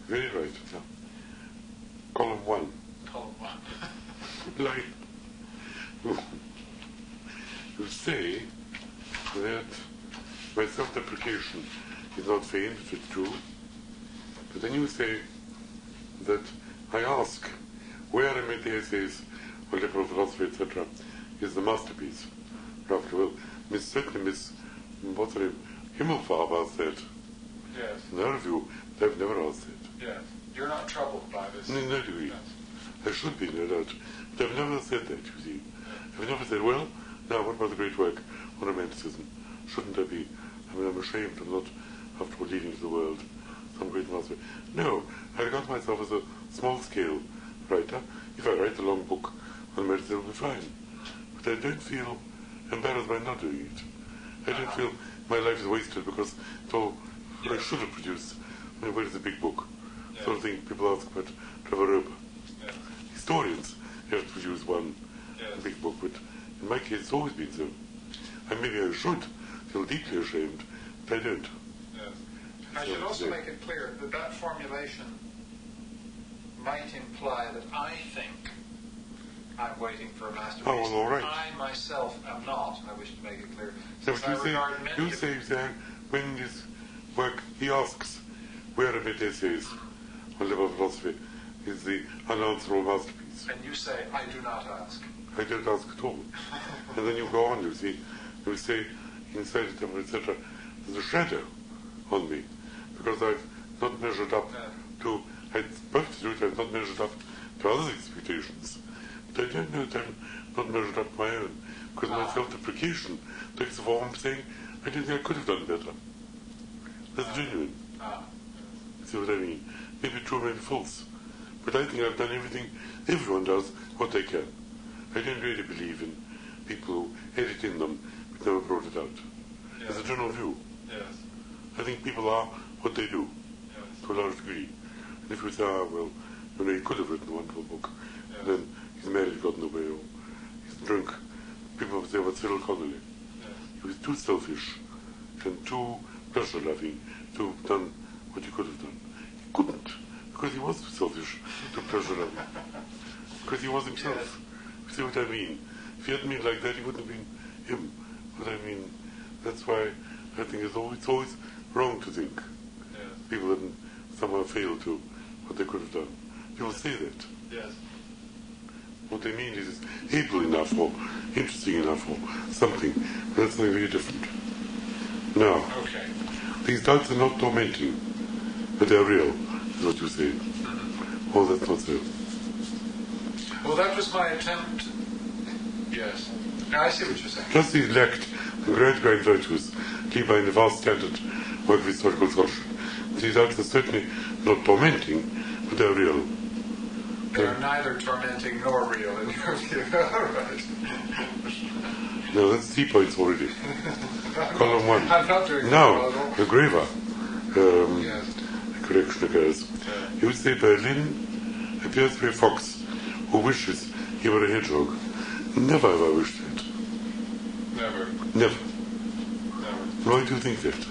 Very right. Now, column 1. Column 1. Line. You say that my self-deprecation is not vain, which is true, but then you say that I ask where I made the essays on liberal philosophy, etc., is the masterpiece. After well, certainly Miss what's her name, Himmelfarb asked that. Yes. In her view, they've never asked that. Yes. You're not troubled by this. In no degree. Yes. I should be, no doubt. But I've never said that, you see. I've never said, well, now what about the great work on romanticism? Shouldn't there be? I mean, I'm ashamed of not, after all, leading to the world some great master. No, I regard myself as a small-scale writer. If I write a long book on romanticism, it'll be fine. But I don't feel embarrassed by not doing it. I don't feel my life is wasted because it's all I should have produced. I mean, where is the big book? Yes. Sort of thing people ask about Trevor Roper. Yes. Historians have to produce one Yes. big book, but in my case it's always been so. And maybe I should feel deeply ashamed, but I don't. Yes. I should also make it clear that that formulation might imply that I think I'm waiting for a masterpiece. Oh, well, all right. I myself am not, and I wish to make it clear. No, Since but I regard many you say that when this work, he asks, where are the essays on liberal philosophy is the unanswerable masterpiece. And you say, I do not ask. I don't ask at all. And then you go on, you see, you say, inside it, etc., there's a shadow on me, because I've not measured up to, I'd both do it, I've not measured up to others' expectations. But I don't know that I'm not measured up to my own, because my self-deprecation takes the form of saying, I don't think I could have done better. That's genuine. See what I mean? Maybe true, maybe false. But I think I've done everything, everyone does what they can. I don't really believe in people who edit in them but never brought it out. Yes. As a general view. Yes. I think people are what they do, Yes. to a large degree. And if you say, well, you know, he could have written a wonderful book, Yes. and then he's married, gotten away, or he's drunk, people would say about Cyril Connolly. Yes. He was too selfish and too pleasure-loving to have done what he could have done. He couldn't, because he was too selfish, too pleasure-loving. Because he was himself. Yes. You see what I mean? If he hadn't been like that, he wouldn't have been him. What I mean, that's why I think it's always wrong to think Yes. people hadn't somehow failed to what they could have done. People say that. Yes. What they mean is it's able enough or interesting enough or something. That's something very different. Now, Okay. these doubts are not tormenting, but they're real, is what you say. Oh, that's not so. Well, that was my attempt. Yes. Now, I see what you're saying. Just these lacked the great virtues, Lieber in the vast standard work of historical scholarship. These doubts are certainly not tormenting, but they're real. They are neither tormenting nor real in your view. All right. No, that's 3 points already. Column 1. I'm not doing Now, well. the graver Yes. correction occurs. You would say Berlin appears to be a fox who wishes he were a hedgehog. Never have I wished that. Never. Never. Never. Why do you think that?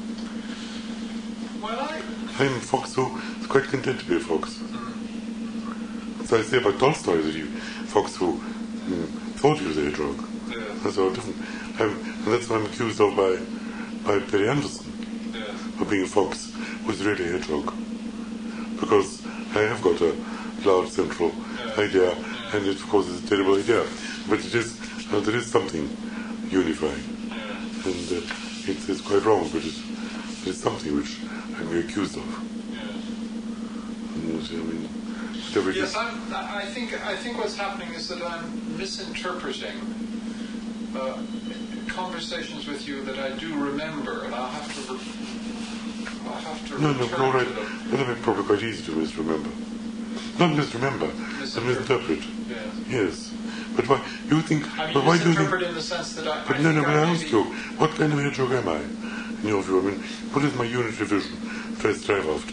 Well, I'm a fox who is quite content to be a fox. So I say about Tolstoy that he fox who thought he was a hedgehog. Yes. That's all different. And that's what I'm accused of by Perry Anderson, Yes. of being a fox who's really a hedgehog. Because I have got a large central idea, and it of course is a terrible idea. But it is, there is something unifying. And it's quite wrong, but it's something which I'm accused of. And, I mean, whatever it Yes, is. I think what's happening is that I'm misinterpreting conversations with you that I do remember, and I'll have to No, return all right. to them. That'll be probably quite easy to misremember. Not misremember, but misinterpret. Yes. Yes. But why you think? I mean, but why do you think? misinterpret in the sense that I. But I no, think but I ask maybe- you, what kind of hedgehog am I? In your view, I mean, what is my unitary vision that I strive after?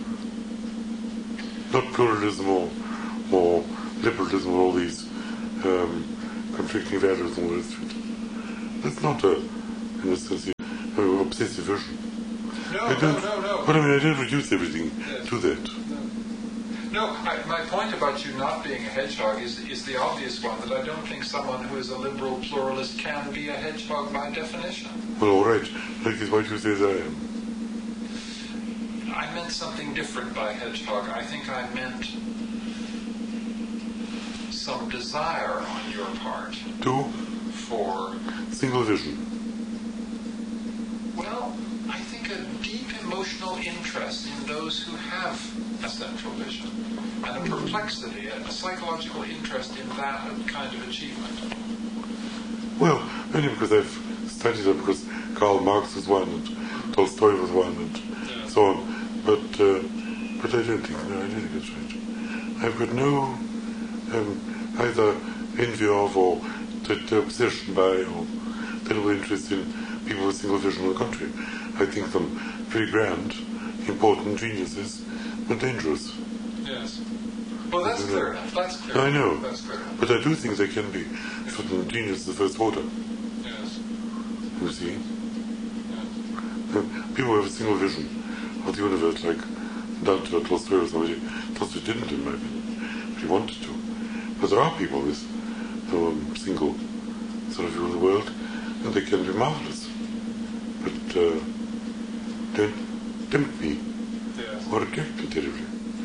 Not pluralism or liberalism or all these conflicting values and all the rest of it. That's not in a sense, obsessive vision. No. But I mean, I don't reduce everything to that. No, my point about you not being a hedgehog is the obvious one, that I don't think someone who is a liberal pluralist can be a hedgehog by definition. Well, all right. Like is what you say that I am. I meant something different by hedgehog. I think I meant some desire on your part. For single vision. Well, I think a deep emotional interest in those who have a central vision, and a perplexity, a psychological interest in that kind of achievement. Well, only because I've studied them, because Karl Marx was one, and Tolstoy was one, and so on. But I don't think it's right. I've got no either envy of or obsession by or terrible interest in people with single vision. On the contrary, I think them very grand, important geniuses, but dangerous. Yes. Well, that's clear enough. That's clear. I know. That's clear enough. But I do think they can be certain geniuses of the first order. Yes. You see? Yes. People who have a single vision of the universe, like Dante or Tolstoy or somebody. Tolstoy didn't, in my opinion, but he wanted to. But there are people with single sort of view of the world, and they can be marvelous. But don't tempt me or reject me terribly.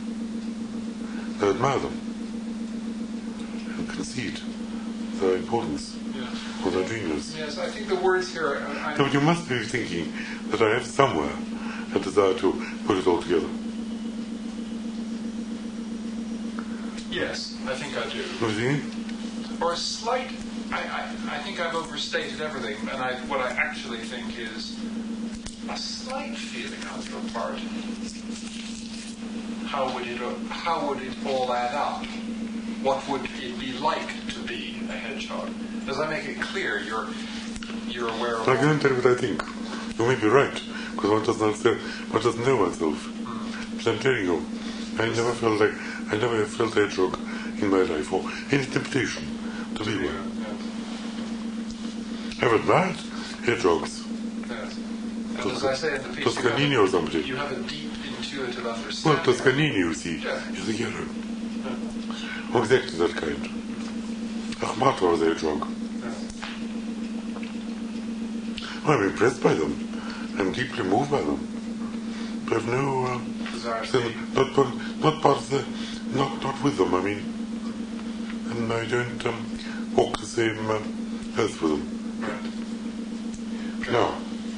I admire them and concede their importance or their genius. Yes, I think the words here No, but you must be thinking that I have somewhere a desire to put it all together. Yes, I think I do. You see? Or a slight, I think I've overstated everything, and what I actually think is a slight feeling on your part. How would it all add up? What would it be like to be a hedgehog? Does that make it clear? You're aware of. I can't tell you what I think. You may be right, because one doesn't know oneself. But I'm telling you, I never felt hedgehog in my life, or any temptation to be one. I've admired hedgehogs. Yes. And as I say in the piece, Toscanini or somebody. You have a deep intuitive understanding. Well, Toscanini, you see, is a hero. Exactly that kind. Achmata was a hedgehog. Well, I'm impressed by them. I'm deeply moved by them. But I've no not with them. I mean, and I don't walk the same earth with them. Right. Now,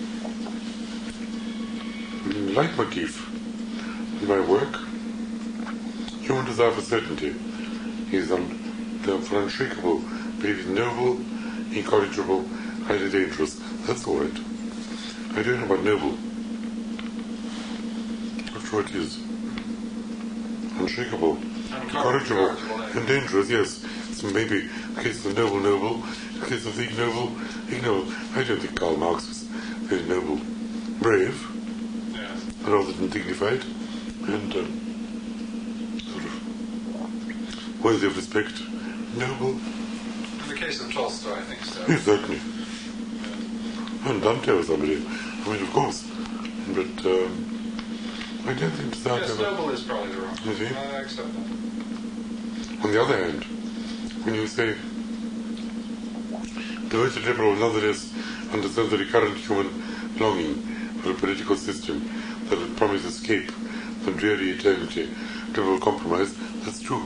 leitmotif in my work, human desire for certainty, is for unshakable belief in noble, incorrigible, highly dangerous. That's all right. I don't know about noble. Not sure it is. Unshakable, incorrigible, and dangerous, yes. So maybe the case of the noble, the case of the ignoble. I don't think Karl Marx was very noble. Brave, but rather than dignified, and sort of worthy of respect. Noble. In the case of Tolstoy, I think so. Yes, certainly. And Dante or somebody. I mean, of course. But I don't think that. Yes, noble is probably the wrong. You see? I accept that. On the other hand, when you say devoted liberal nonetheless understands the recurrent human longing for a political system that would promise escape from dreary eternity, liberal compromise, that's true.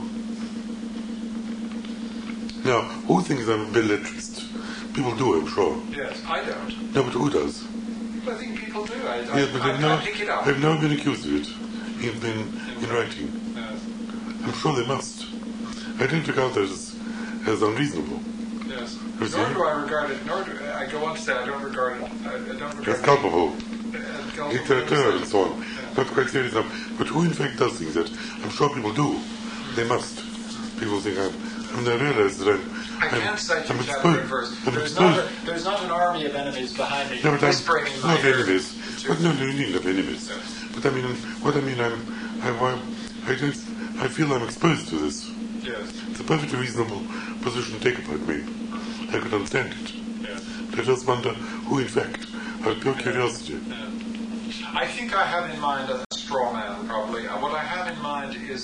Now, who thinks I'm a belletrist? People do, I'm sure. Yes, I don't. No, but who does? I think people do. I pick it up. I've never been accused of it in writing. Yes. I'm sure they must. I don't regard that as unreasonable. Yes. Nor do I regard it, I go on to say I don't regard it as culpable. Literature and so on. Not quite serious enough. But who in fact does think that? I'm sure people do. They must. People think I realize that I can't cite you I'm that verse. There's not an army of enemies behind me whispering in my ear. Enemies. But no, you need of enemies. Yes. But I mean, I feel I'm exposed to this. Yes. It's a perfectly reasonable position to take about me. I could understand it. Yes. I just wonder who, in fact, out of pure curiosity. Yes. I think I have in mind a straw man, probably. What I have in mind is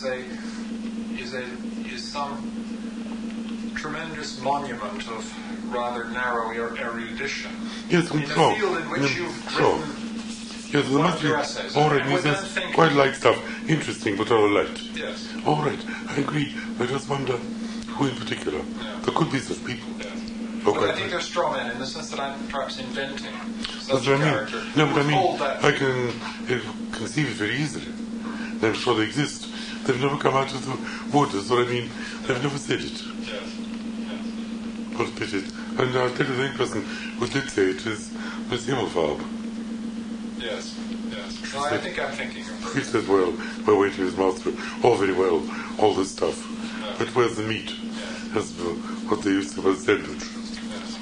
some tremendous monument of rather narrow erudition. Yes, in I'm sure. a field in which you've written yes, there must be essays. all right, museums quite like stuff. Interesting, but all right. Yes. All right, I agree. I just wonder who in particular. Yeah. There could be such people. Yes. Okay. But I think they're straw men in the sense that I'm perhaps inventing That's such a what I mean. character. No, but I mean, Hold that I can conceive it very easily. And I'm sure they exist. They've never come out of the waters, or I mean, they've never said it. Yes. Yes. What a pity. And I'll tell you the only person who did say it is Miss Himmelfarb. Yes. Yes. Well, I think I'm thinking of her. He says, well, we're waiting his master. All very well, all this stuff. Yeah. But where's the meat? Yes. That's what they used to call sandwich. Yes.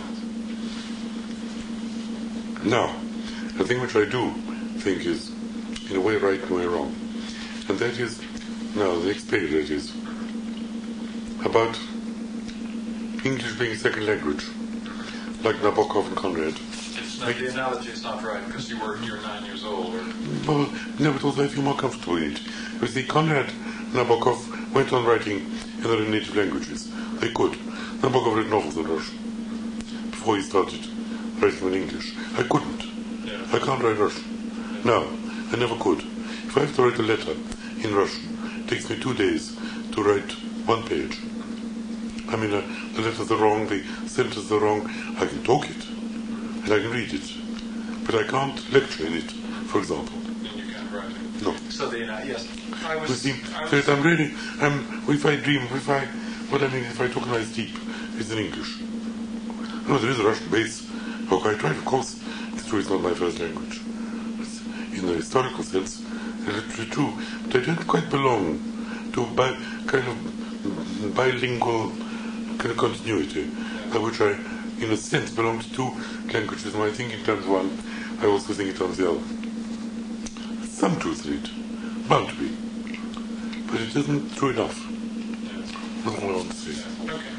Now, the thing which I do think is, in a way, right and a way wrong. And that is, now, the next page, that is, about English being a second language, like Nabokov and Conrad. It's not, the analogy is not right because you're 9 years old. Or... Well, no, but also I feel more comfortable in it. You see, Conrad and Nabokov went on writing in their native languages. They could. Nabokov read novels in Russian before he started writing in English. I couldn't. Yeah. I can't write Russian. No, I never could. If I have to write a letter in Russian, it takes me 2 days to write 1 page. I mean, the letters are wrong, the sentences are wrong. I can talk it, and I can read it, but I can't lecture in it, for example. And you can't write it. No. So yes. You see, so I'm really, if I dream, what I mean, if I talk a nice deep, it's in English. No, there is a Russian base. Okay, I tried, of course. It's true, it's not my first language. It's, in the historical sense, literally true, but I don't quite belong to kind of bilingual kind of continuity, which I, in a sense, belong to 2 languages. When I think in terms of one, I also think in terms of the other. Some truth in it, bound to be, but it isn't true enough. That's all I want to say. Okay.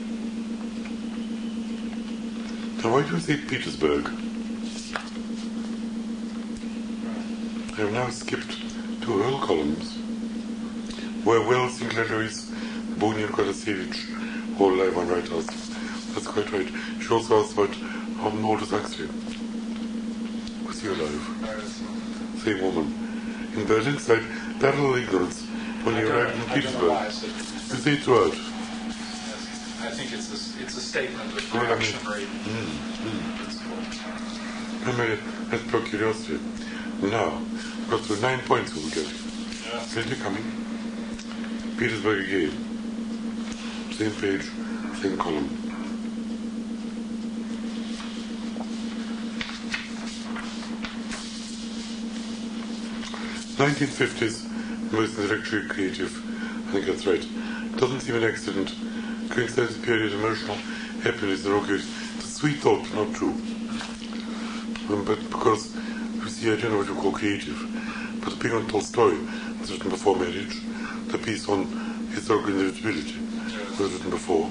Now, why do you say Petersburg? I have now skipped 2 whole columns where Wells, Sinclair Lewis, Bunian, Kotasevich, all live on Right House. That's quite right. She also asked about Aldous Huxley. Was he alive? Same woman. In Berlin side, parallel ignorance when you arrived in Petersburg. You say it's word. I think it's a statement of reactionary principle. I mean, that's pure curiosity. Now, got through 9 points we will get. Yeah. Still coming. Petersburg again. Same page, same column. '50s, most intellectually creative. I think that's right. It doesn't seem an accident. Coincides a period of emotional happiness and all good. It's a sweet thought, but not true. But because, you see, I don't know what you call creative, but the piece on Tolstoy was written before marriage. The piece on historical inevitability was written before.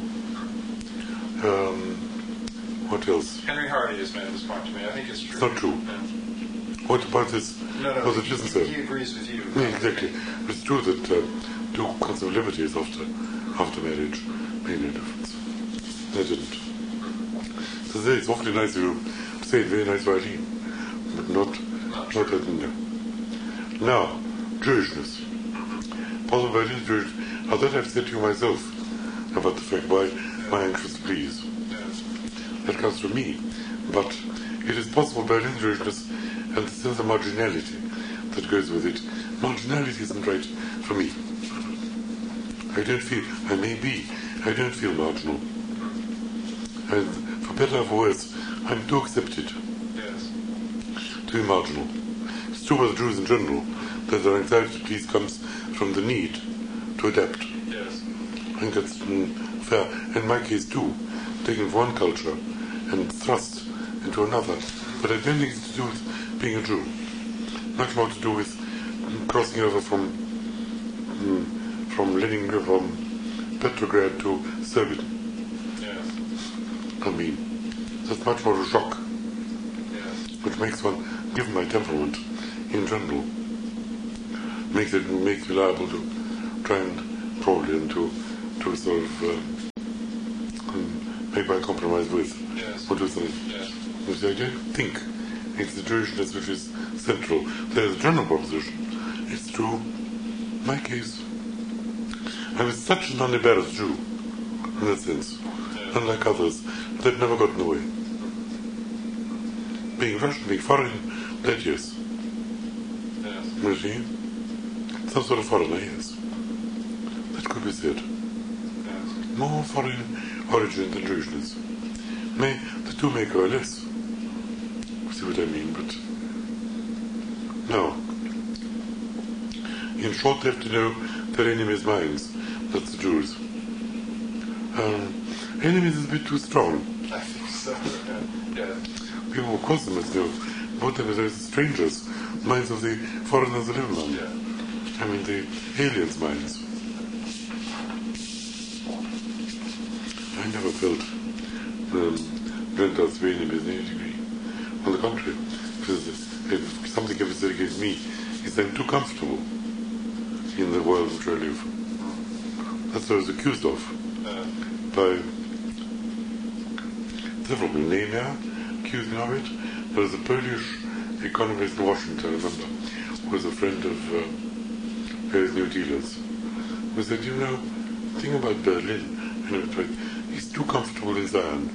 What else? Henry Hardy has made this point to me. I think it's true. It's not true. Yeah. What about this? No, it isn't so. He agrees with you. Yeah, exactly. It's true that 2 concepts of liberties after marriage made no difference. They didn't. So it's awfully nice of you to say it, very nice writing, but not that in there. Now, Jewishness. Possible Berlin Jewish. Now that I've said to you myself about the fact why my anxious please. Yes. That comes from me. But it is possible Berlin Jewishness and the sense of marginality that goes with it. Marginality isn't right for me. I don't feel marginal. And for better or for worse, I'm too accepted to be marginal. It's true with the Jews in general that their anxiety to please comes from the need to adapt. Yes. I think that's fair. In my case too, taken from one culture and thrust into another. But I don't think it's to do with being a Jew. Much more to do with crossing over from Petrograd to Serbia. Yes. I mean, that's much more a shock. Yes. which makes one, given my temperament in general, makes me liable to try and probably and to sort of make my compromise with. Yes. What do you think? Yes. I don't think it's the Jewishness which is central. There's a general proposition. It's true. In my case, I was such an unembarrassed Jew, in that sense, unlike others, that never got in the way. Being Russian, being foreign, that yes. Yes. You see? Some sort of foreigner, yes. That could be said. Yes. More foreign origin than Jewishness. The two may coalesce. See what I mean? But no. In short, they have to know their enemies' minds. That's the Jews. Enemies is a bit too strong. I think so. Yeah. People, of course, they must know. Both them as strangers, minds of the foreigners who live among. Yeah. I mean, the aliens' minds. I never felt Gentiles to be enemies in any degree. On the contrary, if something ever said against me is I'm too comfortable in the world in which I live. That's what I was accused of by several people. Nemia accused me of it. There was a Polish economist in Washington, I remember, who was a friend of various New Dealers, who said, you know, the thing about Berlin, he's too comfortable in Zion.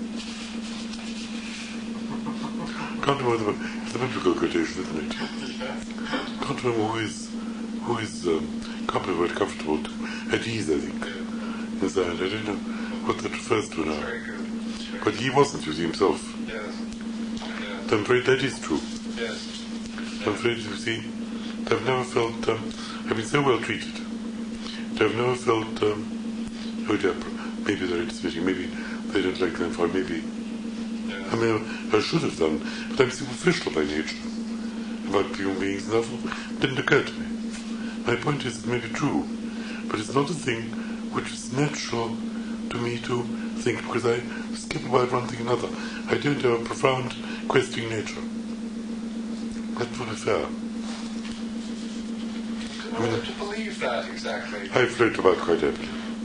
Can't remember, it's a biblical quotation, isn't it? Can't remember who is comfortable to, at ease, I think, in Zion. I don't know what that refers to now. Very good. But he wasn't, you see, himself. Yes. Yes. I'm afraid that is true. Yes. I'm afraid, you see, I've never felt, I've been so well treated. I've never felt, maybe they're anticipating, maybe they don't like them for maybe. I mean, I should have done, but I'm superficial by nature about human beings, and therefore it didn't occur to me. My point is, it may be true, but it's not a thing which is natural to me to think, because I skip about one thing another. I don't have a profound questioning nature. That's not fair. I mean, to believe that exactly. I float about quite happily.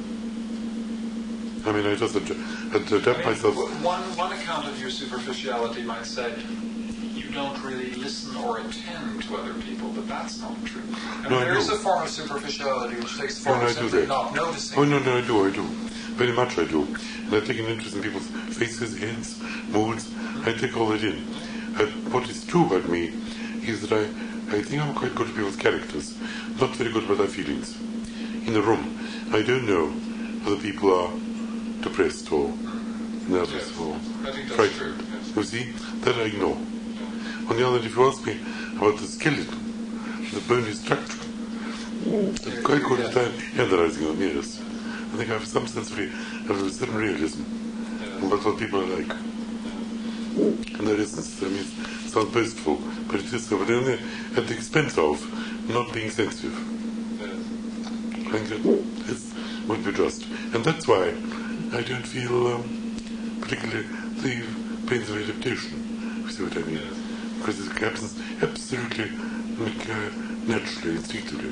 I mean, I just adapt myself. One account of your superficiality might say you don't really listen or attend to other people, but that's not true. There is a form of superficiality which takes the form of simply not noticing. Oh, no, I do. Very much I do. And I take an interest in people's faces, heads, moods. I take all that in. What is true about me is that I think I'm quite good at people's characters, not very good about their feelings. In a room, I don't know whether people are depressed or nervous or frightened. Yes. You see, that I ignore. On the other hand, if you ask me about the skeleton, the bony structure, I'm quite good at analyzing them, yes. I think I have some sense of a certain realism about what people are like. And there isn't, I mean, it sounds boastful, but it is so, but only at the expense of not being sensitive. I think that would be just. And that's why I don't feel particularly the pains of adaptation, if you see what I mean. Because it happens absolutely naturally, instinctively.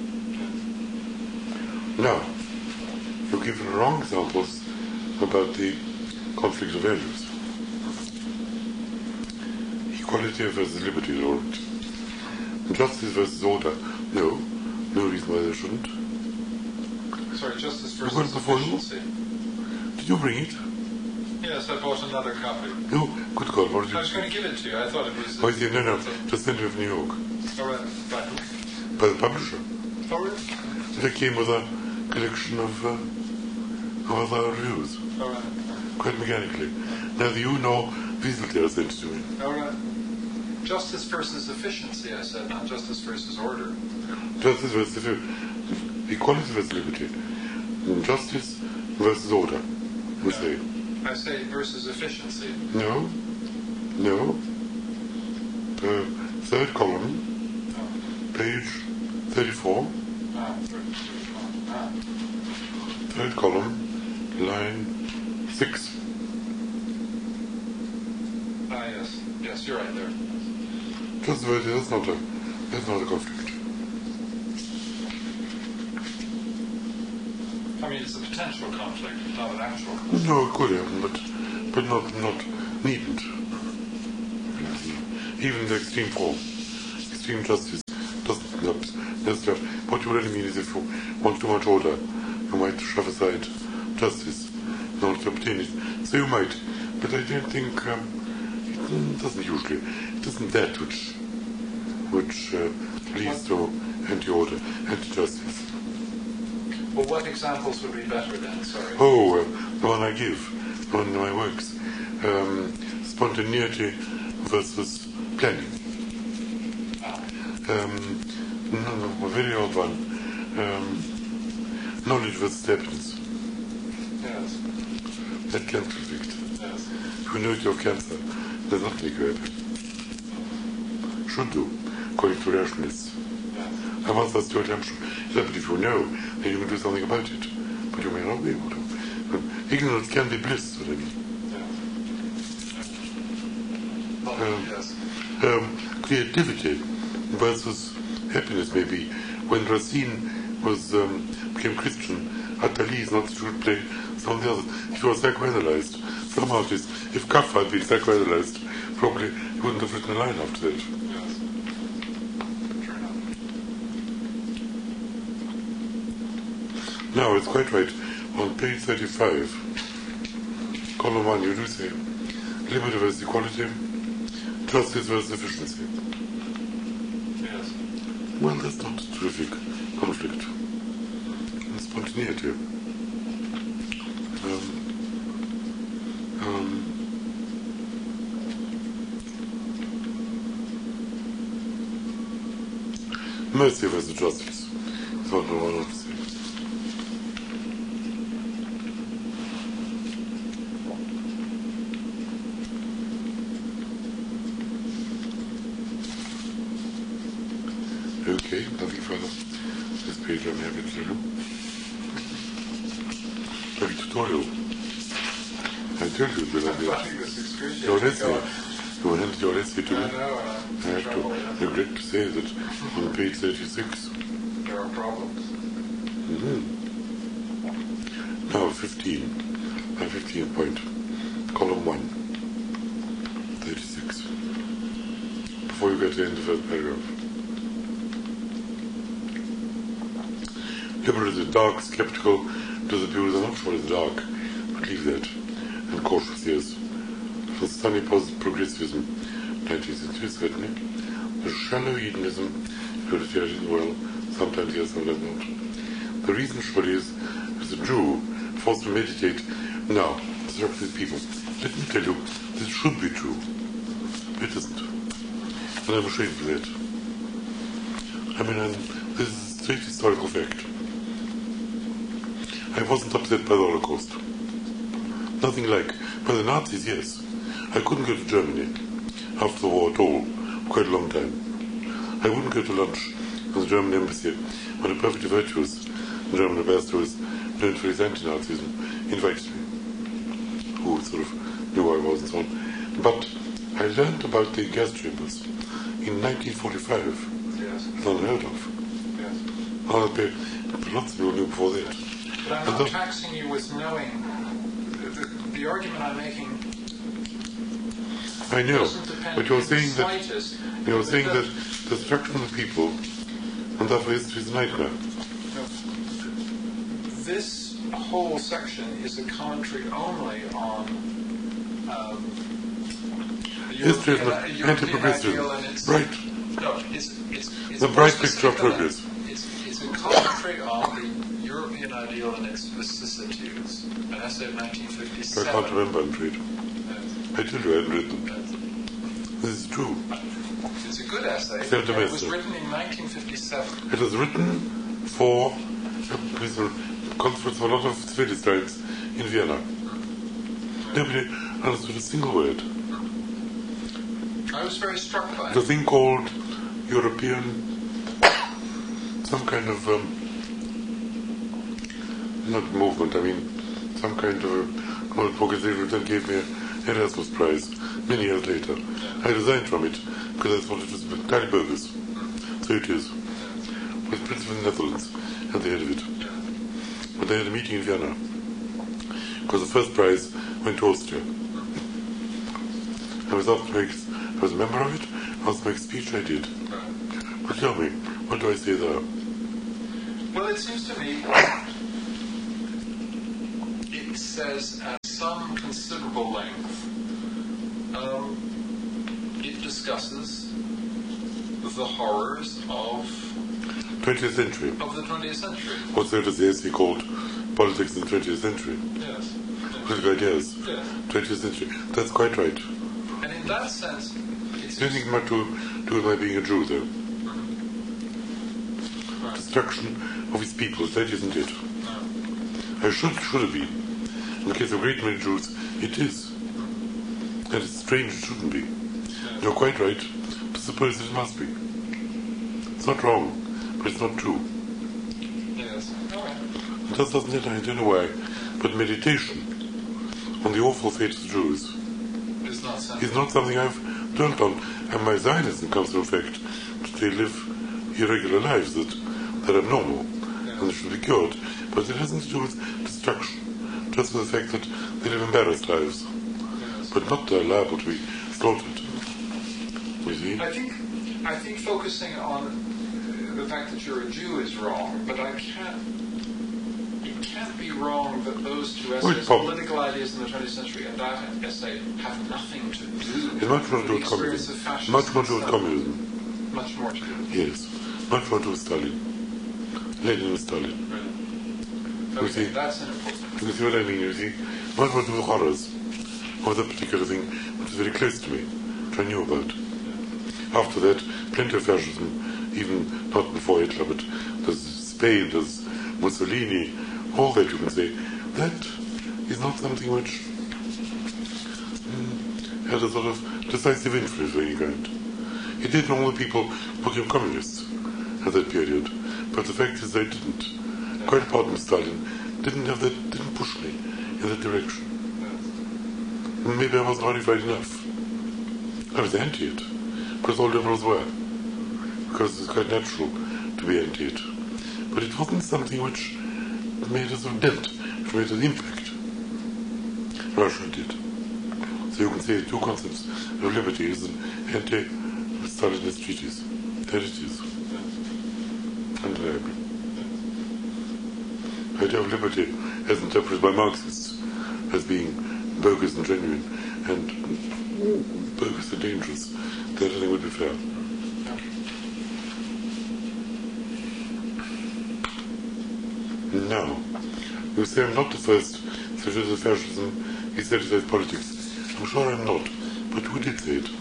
Now, you've given wrong examples about the conflict of values. Equality versus liberty, all right. Justice versus order, no reason why they shouldn't. Sorry, justice versus efficiency. Did you bring it? Yes, I bought another copy. No, good God, what did you I was going to give it to you. I thought it was... Oh, yeah, no, just sent it from New York. All right, by who? By the publisher. Oh, really? They came with a collection of other reviews. All right. Quite mechanically. Neither you nor Wieseltier sent it to me. All right. Justice versus efficiency, I said, not justice versus order. Justice versus equality versus liberty. Justice versus order, you say. I say versus efficiency. No. Third column, page 34. Third column, line 6. Yes, you're right there. That's not a conflict. I mean, it's a potential conflict, not an actual conflict. No, it could happen, but not needn't. Even the extreme form, extreme justice doesn't necessarily. What you really mean is if you want too much order, you might shove aside justice in order to obtain it. So you might, but I don't think it doesn't usually. It isn't that which leads to anti-order, anti-justice. Well, what examples would be better then? Sorry. Oh, the one I give, one in my works, spontaneity versus planning. A very old one. Knowledge versus evidence. Yes. That can conflict. Yes. If you know you have cancer, does not make you happy. Should do, according to rationalists. Yes. I once asked your attention, that if you know, then you can do something about it. But you may not be able to. Ignorance can be bliss, what I mean. Yes. Creativity versus happiness, maybe. When Racine became Christian, Attali is not true to play some of the others. If he was psychoanalyzed, some artists, if Kafka had been psychoanalyzed, probably he wouldn't have written a line after that. Yes. True enough. Now, it's quite right. On page 35, column 1, you do say liberty versus equality, justice versus efficiency. Yes. Well, that's not a terrific conflict. And spontaneity. Mercy versus justice is what I want to say. Okay, nothing further. This page I'm happy to do. Maybe tutorial. I told you that I think this is great. your essay. You handed your essay to me. I know. I have to regret to say that on page 36. There are problems. Now 15. 15 point. Column 1. 36. Before you get to the end of that paragraph. Liberals are dark, skeptical, to the views, I'm not sure it's dark, but leave that. And cautious, yes. For sunny positive progressivism, 19th century, certainly. The shallow hedonism, utilitarianism, well, sometimes yes, sometimes not. The reason surely is the Jew forced to meditate. Now, instruct these people. Let me tell you, this should be true. It isn't. And I'm ashamed of that. I mean, this is a straight historical fact. I wasn't upset by the Holocaust. Nothing like. By the Nazis, yes. I couldn't go to Germany after the war at all, for quite a long time. I wouldn't go to lunch in the German embassy when a perfectly virtuous German ambassador was known for his anti-Nazism invited me, who sort of knew who I was and so on. But I learned about the gas chambers in 1945. Yes. It's unheard of. Yes. Lots of people knew before that. But I'm not taxing you with knowing. The argument I'm making. I know, but you're saying that the destruction of the people, and therefore history is a nightmare. This whole section is a commentary only on history is anti-progressivism. Right. No, it's the bright picture of progress. It's a commentary on the European ideal and its vicissitudes. An essay of 1957. I can't remember, I'm afraid. I tell you, I hadn't read them. This is true. It's a good essay. It was written in 1957. It was written for a conference for a lot of Philistines in Vienna. Nobody understood a single word. I was very struck by it. The thing called European, some kind of, not movement, I mean, some kind of progressive that gave me an Erasmus Prize many years later. I resigned from it because I thought it was entirely bogus. So it is. With Prince of the Netherlands at the head of it. But they had a meeting in Vienna, because the first prize went to Austria. I was asked to make, I was a member of it, I was to make a speech, I did. But tell me, what do I say there? Well, it seems to me it says at some considerable length, it discusses the horrors of 20th century. Of the 20th century. What's there to say called politics in the 20th century? Yes. Political ideas. Yes. 20th century. That's quite right. And in that sense, do you think much to do with my being a Jew, though? Right. Destruction of his people, that isn't it. No. I should have been. In the case of a great many Jews, it is. And it's strange it shouldn't be. Yes. You're quite right to suppose that it must be. It's not wrong, but it's not true. Yes. Okay. That doesn't it? I don't know why. But meditation on the awful fate of the Jews is not something I've dwelt on. And my Zionism comes from the fact that they live irregular lives that are abnormal and they should be cured. But it hasn't to do with destruction, just with the fact that they live embarrassed lives, but not liable to be slaughtered. You see? I think focusing on the fact that you're a Jew is wrong, but it can't be wrong that those two essays, political ideas in the 20th century and that essay, have nothing to do with the experience of fascism. Much more to do with communism. Much more to do with Yes. Much more to do with Stalin. Lenin and Stalin. Right. Okay, that's an important. You see what I mean, you see? Much more to do with horrors of that particular thing, which is very close to me, which I knew about. Yeah. After that, plenty of fascism, even not before Hitler, but there's Spain, there's Mussolini, all that you can say. That is not something which had a sort of decisive influence of any kind. It did all the people became communists at that period, but the fact is they didn't. Quite apart from Stalin, didn't push me in that direction. Maybe I wasn't horrified enough. I was anti it, because all liberals were, because it's quite natural to be anti it. But it wasn't something which made us a dent, which made an impact. Russia did. So you can say two concepts of liberty is an anti-Stalinist treatise. That it is. Undeniably. The idea of liberty, as interpreted by Marxists, as being bogus and genuine, and bogus and dangerous, that I think would be fair. Now, you say I'm not the first to criticize fascism, he criticizes politics. I'm sure I'm not, but who did say it?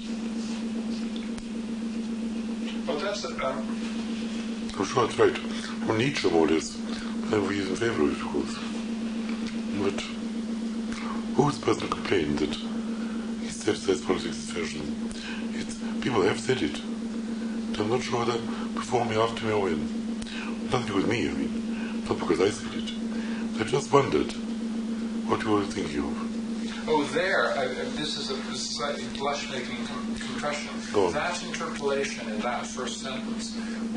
Well, that's it. I'm sure it's right. Well, Nietzsche more or less, and he's in favor of it, of course. But who's the person who complained that he criticizes politics as fascism? People have said it. But I'm not sure whether before me, after me, or when. Nothing to do with me, I mean. Not because I said it. I just wondered what you were thinking of. Oh, this is a slightly blush-making confession. That interpolation in that first sentence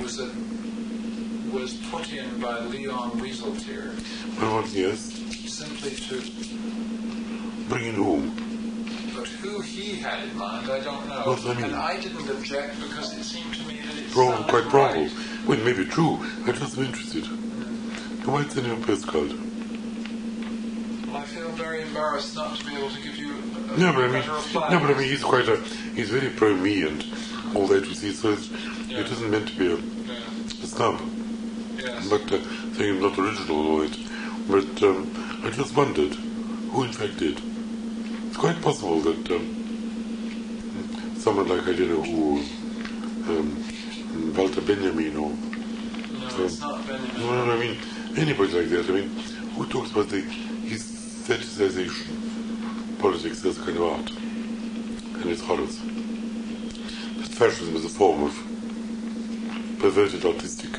was put in by Leon Wieseltier. Well, yes. Simply to bring in whom? But who he had in mind, I don't know. What I mean? And I didn't object because it seemed to me that it sounded quite probable. Right. Well, it may be true. I just am interested. You might send him a postcard. Well, I feel very embarrassed not to be able to give you a better reply. No, but I mean, he's very pro-me and all that, you see, so it isn't meant to be a snub. Yes. But saying I'm not original and all that. But I just wondered who in fact did. It's quite possible that someone like, I don't know who, Walter Benjamin or... No, it's not Benjamin. No, I mean, anybody like that. I mean, who talks about his fetishization politics as a kind of art and its horrors? That fascism is a form of perverted artistic.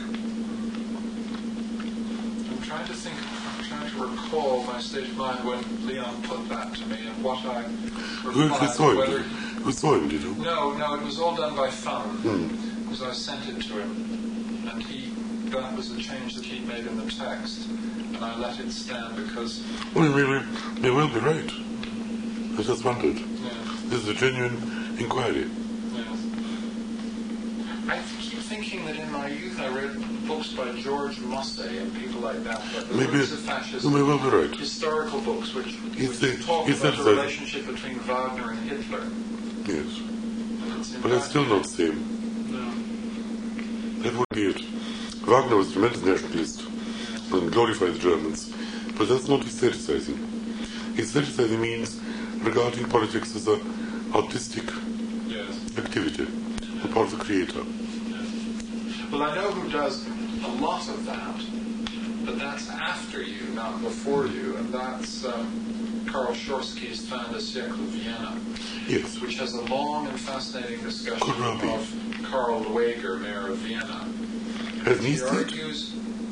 I'm trying to recall my state of mind when Leon put that to me and what I replied. You saw him, did you? No, it was all done by phone. Because I sent it to him, and that was a change that he'd made in the text, and I let it stand because... Well, you may well be right. I just wondered. Yes. This is a genuine inquiry. Yes. I keep thinking that in my youth I read books by George Mosse and people like that, like the Roots of Fascism, you may well be right. Historical books which talk about the relationship between Wagner and Hitler. Yes. But that's still not the same. No. That would be it. Wagner was a tremendous nationalist and glorified the Germans, but that's not aestheticizing. Aestheticizing means regarding politics as an artistic activity on part of the creator. Yes. Well, I know who does a lot of that, but that's after you, not before you, and that's Karl Schorsky's Fin de siècle Vienna, yes, which has a long and fascinating discussion of Karl Lueger, mayor of Vienna. Has he argues,